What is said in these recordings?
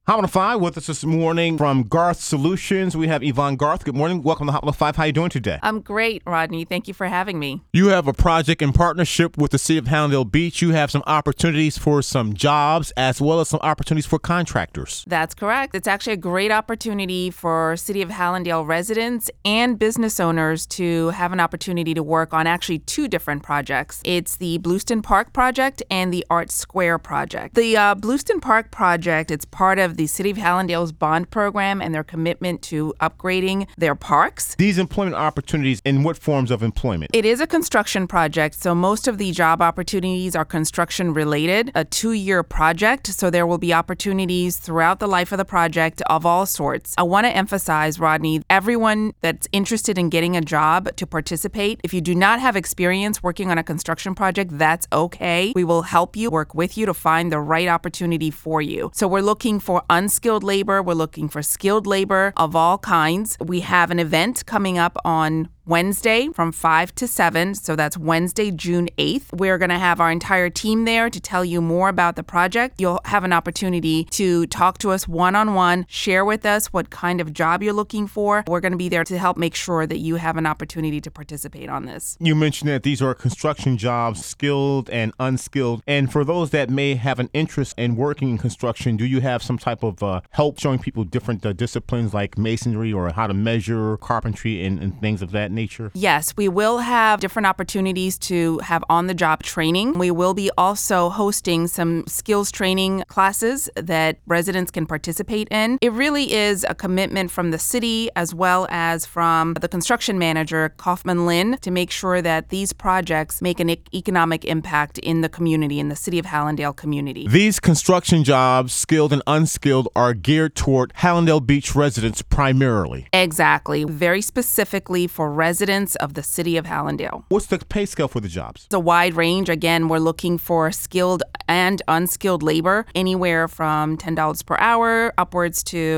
Hot 105 with us this morning from Garth Solutions. We have Yvonne Garth. Good morning. Welcome to Hot 105. How are you doing today? I'm great, Rodney. Thank you for having me. You have a project in partnership with the City of Hallandale Beach. You have some opportunities for some jobs as well as some opportunities for contractors. That's correct. It's actually a great opportunity for City of Hallandale residents and business owners to have an opportunity to work on actually two different projects. It's the Blueston Park project and the Art Square project. The Blueston Park project, it's part of the City of Hallandale's bond program and their commitment to upgrading their parks. These employment opportunities, in what forms of employment? It is a construction project, so most of the job opportunities are construction related, a 2-year project, so there will be opportunities throughout the life of the project of all sorts. I want to emphasize, Rodney, everyone that's interested in getting a job to participate, if you do not have experience working on a construction project, that's okay. We will help you, work with you to find the right opportunity for you. So we're looking for unskilled labor. We're looking for skilled labor of all kinds. We have an event coming up on Wednesday from 5 to 7, so that's Wednesday, June 8th. We're going to have our entire team there to tell you more about the project. You'll have an opportunity to talk to us one-on-one, share with us what kind of job you're looking for. We're going to be there to help make sure that you have an opportunity to participate on this. You mentioned that these are construction jobs, skilled and unskilled. And for those that may have an interest in working in construction, do you have some type of help showing people different disciplines like masonry or how to measure, carpentry, and things of that nature? Yes, we will have different opportunities to have on-the-job training. We will be also hosting some skills training classes that residents can participate in. It really is a commitment from the city as well as from the construction manager, Kaufman Lynn, to make sure that these projects make an economic impact in the community, in the City of Hallandale community. These construction jobs, skilled and unskilled, are geared toward Hallandale Beach residents primarily. Exactly. Very specifically for residents of the City of Hallandale. What's the pay scale for the jobs? It's a wide range. Again, we're looking for skilled and unskilled labor, anywhere from $10 per hour upwards to,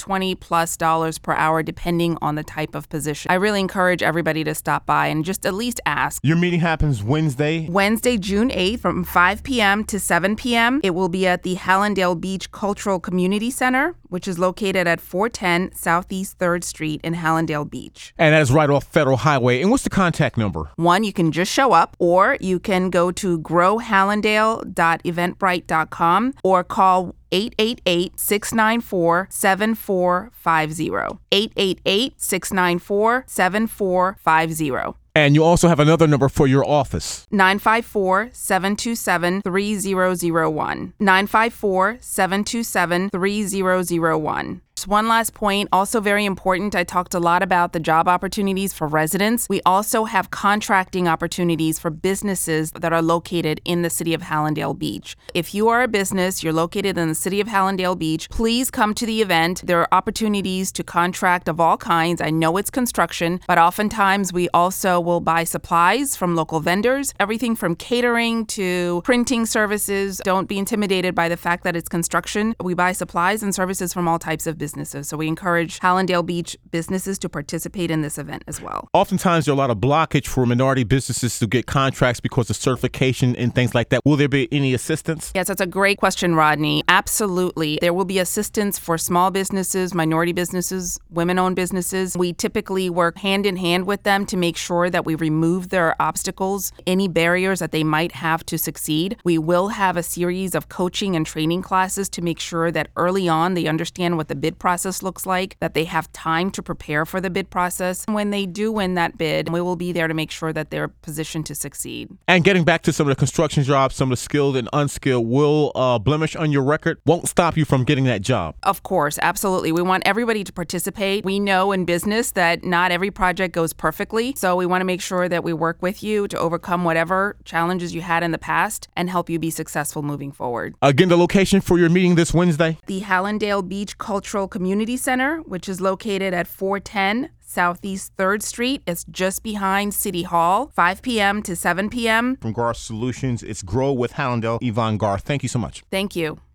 $20+ per hour, depending on the type of position. I really encourage everybody to stop by and just at least ask. Your meeting happens Wednesday, June 8th from 5 p.m. to 7 p.m. It will be at the Hallandale Beach Cultural Community Center, which is located at 410 Southeast 3rd Street in Hallandale Beach. And that is right off Federal Highway. And what's the contact number? One, you can just show up, or you can go to growhallandale.eventbrite.com or call 888-694-7450. 888-694-7450. And you also have another number for your office. 954-727-3001. 954-727-3001. One last point, also very important. I talked a lot about the job opportunities for residents. We also have contracting opportunities for businesses that are located in the City of Hallandale Beach. If you are a business, you're located in the City of Hallandale Beach, please come to the event. There are opportunities to contract of all kinds. I know it's construction, but oftentimes we also will buy supplies from local vendors, everything from catering to printing services. Don't be intimidated by the fact that it's construction. We buy supplies and services from all types of businesses. So we encourage Hallandale Beach businesses to participate in this event as well. Oftentimes, there are a lot of blockage for minority businesses to get contracts because of certification and things like that. Will there be any assistance? Yes, that's a great question, Rodney. Absolutely. There will be assistance for small businesses, minority businesses, women-owned businesses. We typically work hand in hand with them to make sure that we remove their obstacles, any barriers that they might have to succeed. We will have a series of coaching and training classes to make sure that early on they understand what the bid process looks like, that they have time to prepare for the bid process. When they do win that bid, we will be there to make sure that they're positioned to succeed. And getting back to some of the construction jobs, some of the skilled and unskilled, will blemish on your record won't stop you from getting that job? Of course, absolutely. We want everybody to participate. We know in business that not every project goes perfectly, so we want to make sure that we work with you to overcome whatever challenges you had in the past and help you be successful moving forward. Again, the location for your meeting this Wednesday? The Hallandale Beach Cultural Community Center, which is located at 410 Southeast 3rd Street. It's just behind City Hall, 5 p.m. to 7 p.m. From Garth Solutions, it's Grow with Hallandale. Yvonne Garth, thank you so much. Thank you.